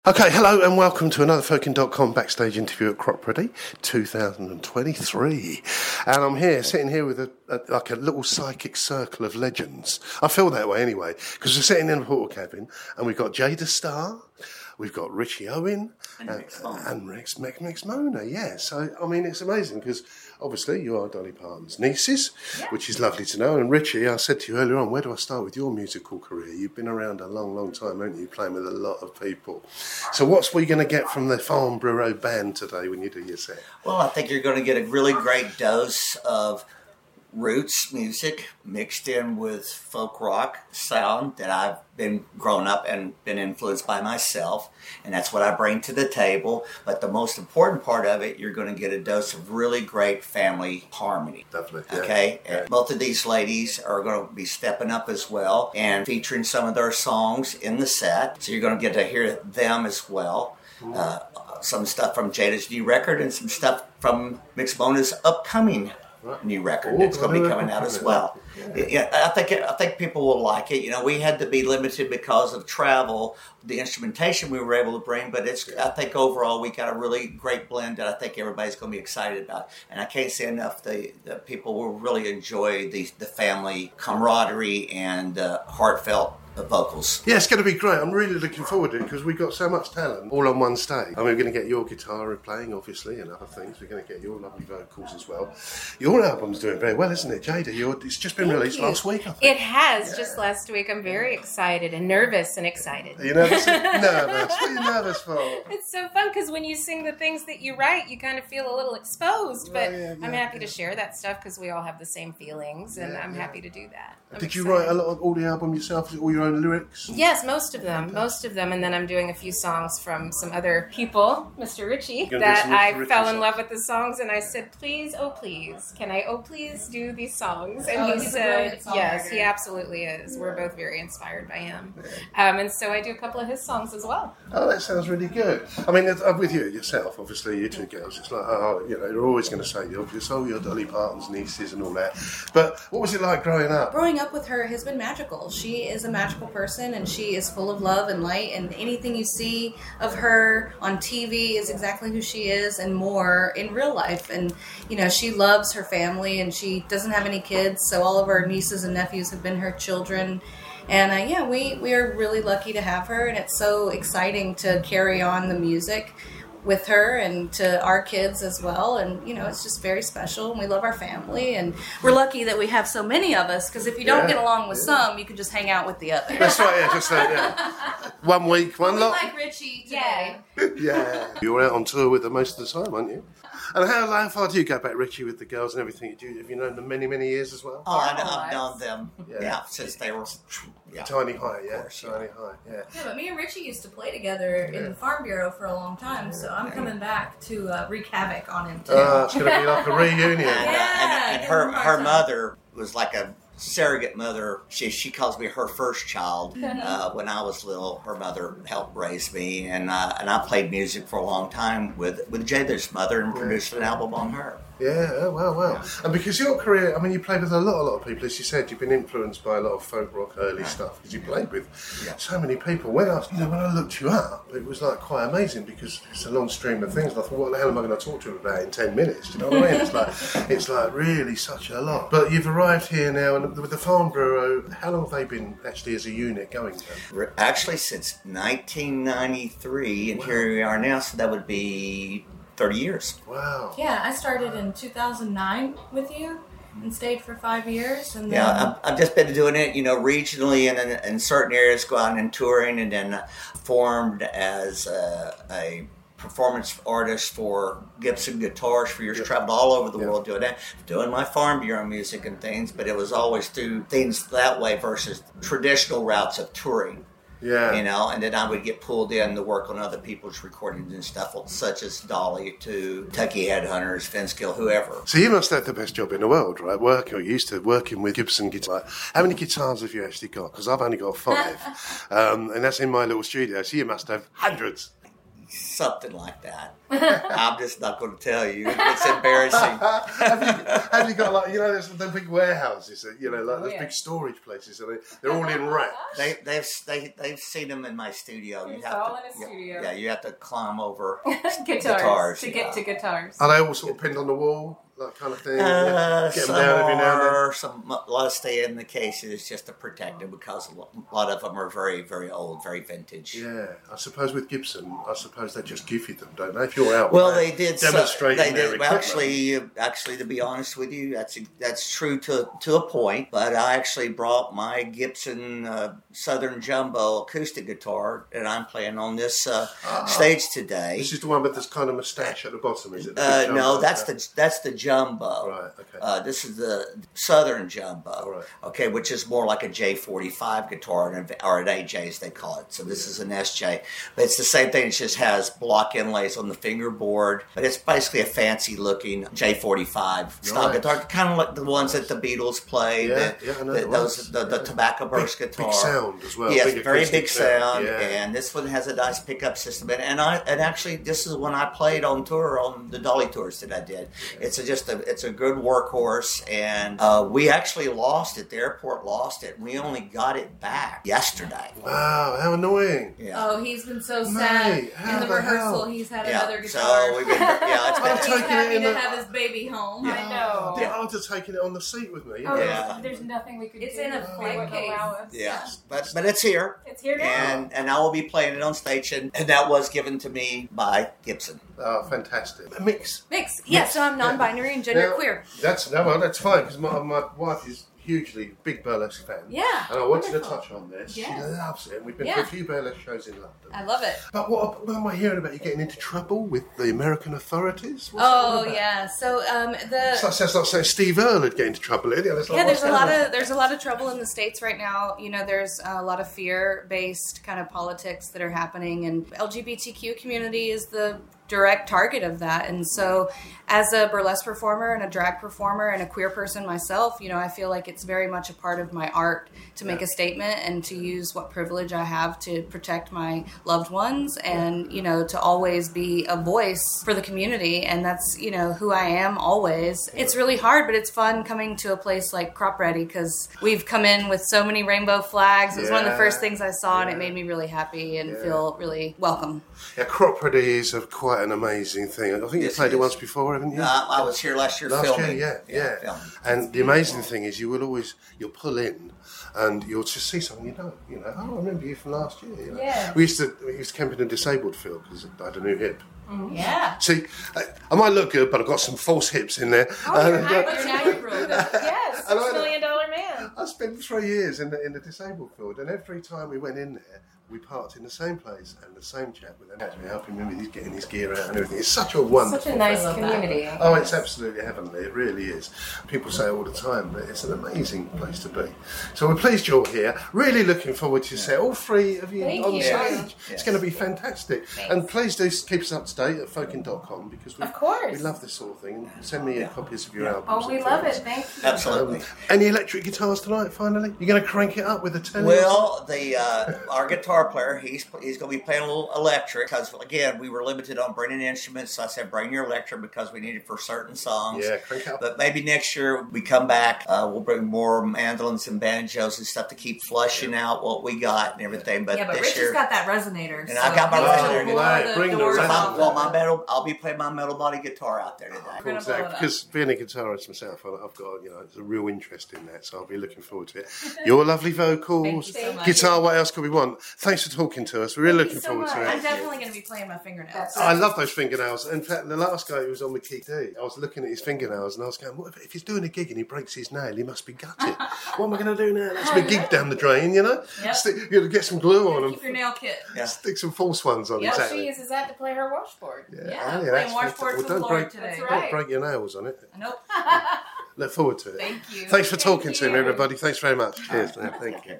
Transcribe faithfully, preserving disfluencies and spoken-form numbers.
Okay, hello and welcome to another Folkin dot com backstage interview at Crop Ready two thousand twenty-three. And I'm here, sitting here with a, a, like a little psychic circle of legends. I feel that way anyway, because we're sitting in a portal cabin and we've got Jada Starr, we've got Richie Owen, and, and Rex Mona. And Rex, Rex, Rex Mona, yeah. So, I mean, it's amazing because obviously you are Dolly Parton's nieces, yeah. Which is lovely to know. And Richie, I said to you earlier on, where do I start with your musical career? You've been around a long, long time, haven't you, playing with a lot of people. So what's we going to get from the Farnborough Band today when you do your set? Well, I think you're going to get a really great dose of roots music mixed in with folk rock sound that I've been grown up and been influenced by myself, and that's what I bring to the table. But the most important part of it, you're going to get a dose of really great family harmony. Definitely. Yeah. Okay, Yeah. And both of these ladies are going to be stepping up as well and featuring some of their songs in the set, so you're going to get to hear them as well. Mm-hmm. Uh, some stuff from Jada's new record and some stuff from Rex Mona's upcoming Right. new record that's going to be coming out as well. Yeah. Yeah, I think I think people will like it. You know, we had to be limited because of travel, the instrumentation we were able to bring, but it's. I think overall we got a really great blend that I think everybody's going to be excited about. And I can't say enough the, the people will really enjoy the the family camaraderie and uh, heartfelt vocals. Yeah, it's going to be great. I'm really looking forward to it because we've got so much talent all on one stage. I mean, we're going to get your guitar playing, obviously, and other things. We're going to get your lovely vocals as well. Your album's doing very well, isn't it, Jada? You're, it's just been Thank released you. last week, I think. It has, yeah. just last week. I'm very excited and nervous and excited. Are you nervous? nervous? What are you nervous for? It's so fun because when you sing the things that you write, you kind of feel a little exposed. But yeah, yeah, yeah, I'm happy yeah. to share that stuff because we all have the same feelings, and yeah, I'm yeah. happy to do that. I'm Did excited. you write a lot of all the album yourself? All your own lyrics? Yes, most of them. Most of them. And then I'm doing a few songs from some other people, Mister Richie, that I Richie fell in songs. love with the songs. And I said, please, oh, please, can I, oh, please do these songs? And oh, he said, yes, he absolutely is. We're both very inspired by him. Um, and so I do a couple of his songs as well. Oh, that sounds really good. I mean, I'm with you yourself, obviously, you two girls. It's like, oh, you know, you're always going to say the obvious, oh, you're Dolly Parton's nieces and all that. But what was it like growing up? Growing up with her has been magical. She is a magical person, and she is full of love and light, and anything you see of her on T V is exactly who she is and more in real life. And, you know, she loves her family, and she doesn't have any kids, so all of our nieces and nephews have been her children. And, uh, yeah, we, we are really lucky to have her, and it's so exciting to carry on the music with her and to our kids as well. And, you know, it's just very special, and we love our family, and we're lucky that we have so many of us, because if you don't yeah, get along with yeah. some, you can just hang out with the others. That's right, yeah, just like, yeah. One week, one lot. Like Richie today. Yeah. yeah. You were out on tour with them most of the time, aren't you? And how, how far do you go back, Richie, with the girls and everything? Do you, have you known them many, many years as well? Oh, I know, I've known them, yeah, yeah since they were... Yeah. Tiny High, yeah. Tiny High, yeah. Yeah, but me and Richie used to play together yeah. in the Farm Bureau for a long time, so I'm coming back to uh, wreak havoc on him too. Oh, it's going to be like a reunion. yeah, and, and, and her her mother was like a surrogate mother. She she calls me her first child. Uh, when I was little, her mother helped raise me, and uh, and I played music for a long time with with Jada's mother and produced an album on her. Yeah, oh, wow, wow. Yeah. And because your career, I mean, you played with a lot, a lot of people. As you said, you've been influenced by a lot of folk rock early stuff because you played with yeah. so many people. When I, you know, when I looked you up, it was like quite amazing because it's a long stream of things. And I thought, what the hell am I going to talk to him about in ten minutes? Do you know what I mean? It's like, it's like really such a lot. But you've arrived here now, and with the Farnborough, how long have they been actually as a unit going? Then? Actually, since nineteen ninety-three, and wow. here we are now. So that would be thirty years. Wow. Yeah, I started in two thousand nine with you and stayed for five years. And then... Yeah, I've, I've just been doing it, you know, regionally and in, in certain areas, go out and touring, and then formed as a, a performance artist for Gibson Guitars for years, yeah. traveled all over the yeah. world doing that, doing my Farm Bureau music and things, but it was always through things that way versus traditional routes of touring. Yeah. You know, and then I would get pulled in to work on other people's recordings and stuff, such as Dolly to Tucky Headhunters, Finskill, whoever. So you must have the best job in the world, right? Working, or used to working with Gibson guitars. How many guitars have you actually got? Because I've only got five. um, and that's in my little studio, so you must have hundreds. something like that. I'm just not going to tell you. It's embarrassing. have, you, have you got like, you know, there's the big warehouses, that, you know, like Oh, those yeah. big storage places, and they, they're all in racks. They, they've they, they've seen them in my studio. It's have all to, in a studio. Yeah, you have to climb over guitars, guitars, to yeah. get to guitars. Are they all sort of pinned on the wall, that kind of thing? Uh, Get them some down every now and then. are, some, a lot of stay in the cases just to protect them because a lo- a lot of them are very, very old, very vintage. Yeah, I suppose with Gibson, I suppose they just give you them, don't they? If you're out Well, there they did so- demonstrating they their did, equipment. actually, actually, to be honest with you, that's that's true to to a point. But I actually brought my Gibson uh, Southern Jumbo acoustic guitar, and I'm playing on this uh, Ah. stage today. This is the one with this kind of moustache at the bottom, is it? The Uh, big no, jumbo? that's the that's the Jumbo. Right, okay. Uh, this is the Southern Jumbo. Right. Okay, which is more like a J forty-five guitar, or an, or an A J as they call it. So this is an S J, but it's the same thing. It just has block inlays on the fingerboard, but it's basically a fancy looking J forty-five style Nice. guitar, kind of like the ones that the Beatles played. Yeah, the, yeah, I know the, the those ones. the, the Yeah. tobacco burst Big- guitar. big sound as well, Yes, big very acoustic big sound, sound, yeah. and this one has a nice pickup system. And, and I and actually, this is when I played on tour on the Dolly tours that I did. It's a, just a it's a good workhorse, and uh, we actually lost it. The airport lost it. We only got it back yesterday. Wow, how annoying. Yeah. Oh, he's been so Mate, sad. how In the the rehersal, hell? he's had Yeah, another so guitar. we've been, yeah, it's I'm been, He's taking it happy in to the- have his baby home. I know. Yeah, I was taking it on the seat with me. you Oh, know. Yeah. there's, there's nothing we could It's do. in a They flight wouldn't case. allow us. yeah, but but it's here, It's here now. and and I will be playing it on stage, and, and that was given to me by Gibson. Oh, fantastic. A mix. Mix. Yeah, so I'm non-binary and gender Now, queer. That's no, well, that's fine because my, my wife is hugely big burlesque fan. Yeah, And I wanted to wonderful. touch on this. Yes. She loves it. And we've been Yeah. to a few burlesque shows in London. I love it. But what, what am I hearing about? You getting into trouble with the American authorities? What's it all Oh about? yeah. So um, the It's like, sounds like saying Steve Earle would get into trouble. Isn't it? It's like, yeah, what's there's a lot going on? of there's a lot of trouble in the states right now. You know, there's a lot of fear-based kind of politics that are happening, and L G B T Q community is the direct target of that. And so, as a burlesque performer and a drag performer and a queer person myself, you know, I feel like it's very much a part of my art to make a statement and to use what privilege I have to protect my loved ones and, you know, to always be a voice for the community. And that's, you know, who I am always. It's really hard, but it's fun coming to a place like Crop Ready because we've come in with so many rainbow flags. It was one of the Yeah. first things I saw, and Yeah. it made me really happy and Yeah. feel really welcome. Yeah, Crop Ready is a, quite an amazing thing. I think Yes, you played it it is. once before, haven't you? Uh, I was here last year Last filming. year, yeah, yeah. filming. And the amazing thing is, you will always you'll pull in, and you'll just see something you know. You know, oh, I remember you from last year. You know? Yeah. We used to we used to camp in a disabled field because I had a new hip. Yeah. See, I, I might look good, but I've got some false hips in there. Oh, you're And, high, uh, but you're now you're real good. Yes, And I- six million dollar man. I spent three years in the in the disabled field, and every time we went in there, we parked in the same place, and the same chap with them actually helping him with his getting his gear out and everything. It's such a wonderful. Such a nice love that. community. Oh, it's absolutely heavenly. It really is. People say it all the time, but it's an amazing place to be. So we're pleased you're here. Really looking forward to see all three of you Thank on you. stage. Yes. It's going to be fantastic. Thanks. And please do keep us up to date at folkin dot com because we, Of course. we love this sort of thing. Send me copies of your albums. Oh, we and love it. things. Thank you. Absolutely. Um, any electric guitars tonight? Finally, you're going to crank it up with the tenor? Well, the uh, our guitar player, he's he's going to be playing a little electric because again we were limited on bringing instruments. So I said bring your electric because we need it for certain songs. Yeah, crank it up. But maybe next year we come back, uh, we'll bring more mandolins and banjos and stuff to keep flushing out what we got and everything. But Yeah, but this Rich year, has got that resonator. And I got my he's gonna resonator. blow Right, the bring the doors so resonator. off. my, well, my metal, I'll be playing my metal body guitar out there today. We're gonna blow it up. Because being a guitarist myself, I- I've got you know it's a real interest in that, so I'll be looking forward to it. Your lovely vocals, Thank you so much. guitar. What else could we want? Thanks for talking to us. We're really looking you so forward to much. it. I'm definitely going to be playing my fingernails. I love those fingernails. In fact, the last guy who was on with Keith D, I was looking at his fingernails and I was going, what if, if he's doing a gig and he breaks his nail, he must be gutted. What am I going to do now? That's my gig down the drain, you know? Yep. Stick, you know, get some glue on Keep your and nail kit. Yeah. stick some false ones on, Yep, She exactly. uses that to play her washboard. Yeah, Yeah, oh, playing that's washboard fantastic. for Well, the don't Lord break, today. That's don't right. break your nails on it. Nope. Look forward to it. Thank you. Thanks for talking Thank to me, you. everybody. Thanks very much. Cheers. Thank you.